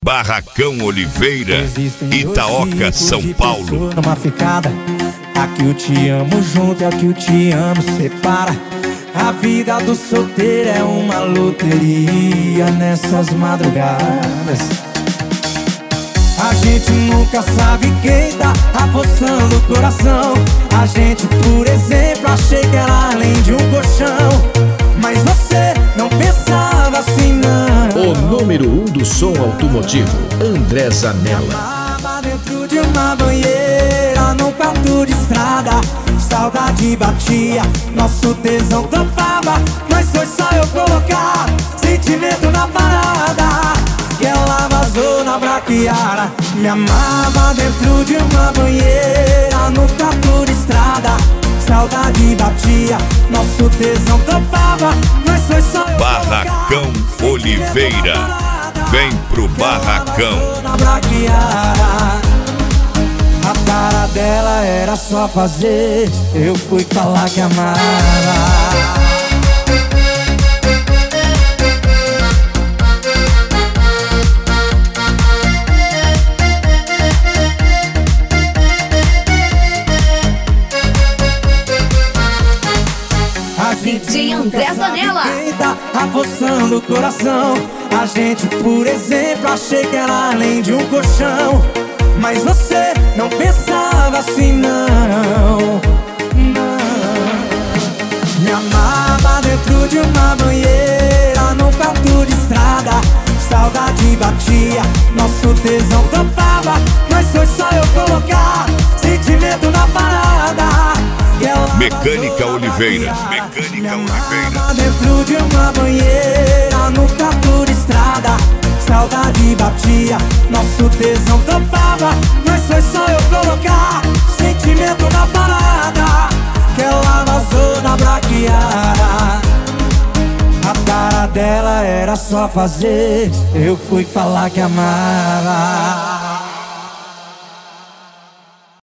Barracão Oliveira, Itaoca, São Paulo. Numa ficada, aqui o te amo junto e aqui o te amo separa. A vida do solteiro é uma loteria nessas madrugadas. A gente nunca sabe quem tá apostando o coração. A gente, por exemplo, achei que era além de um colchão. Mas você não pensava assim, não. O número 1 do som automotivo, André Zanella. Amava dentro de uma banheira, num quarto de estrada. Saudade batia, nosso tesão topava. Mas foi só eu colocar sentimento na parada que ela vazou na braquiara. Me amava dentro de uma banheira, no quarto de estrada. Saudade batia, nosso tesão topava. Mas foi só eu Barracão Oliveira, vem pro Barracão. na braquiara. A cara dela era só fazer, eu fui falar que amava. DJ André Zanella. Quem tá apostando o coração? A gente, por exemplo, achei que era além de um colchão. Mas você não pensava assim, não. Me amava dentro de uma banheira, num quarto de estrada. Saudade batia, nosso tesão topava. Mas foi só eu colocar sentimento na parada que ela Mecânica Oliveira, Mecânica Oliveira. dentro de uma banheira, no quarto de estrada. Saudade batia, nosso tesão topava. Mas foi só eu colocar sentimento na parada que ela vazou na braquiara. A cara dela era só fazer, eu fui falar que amava.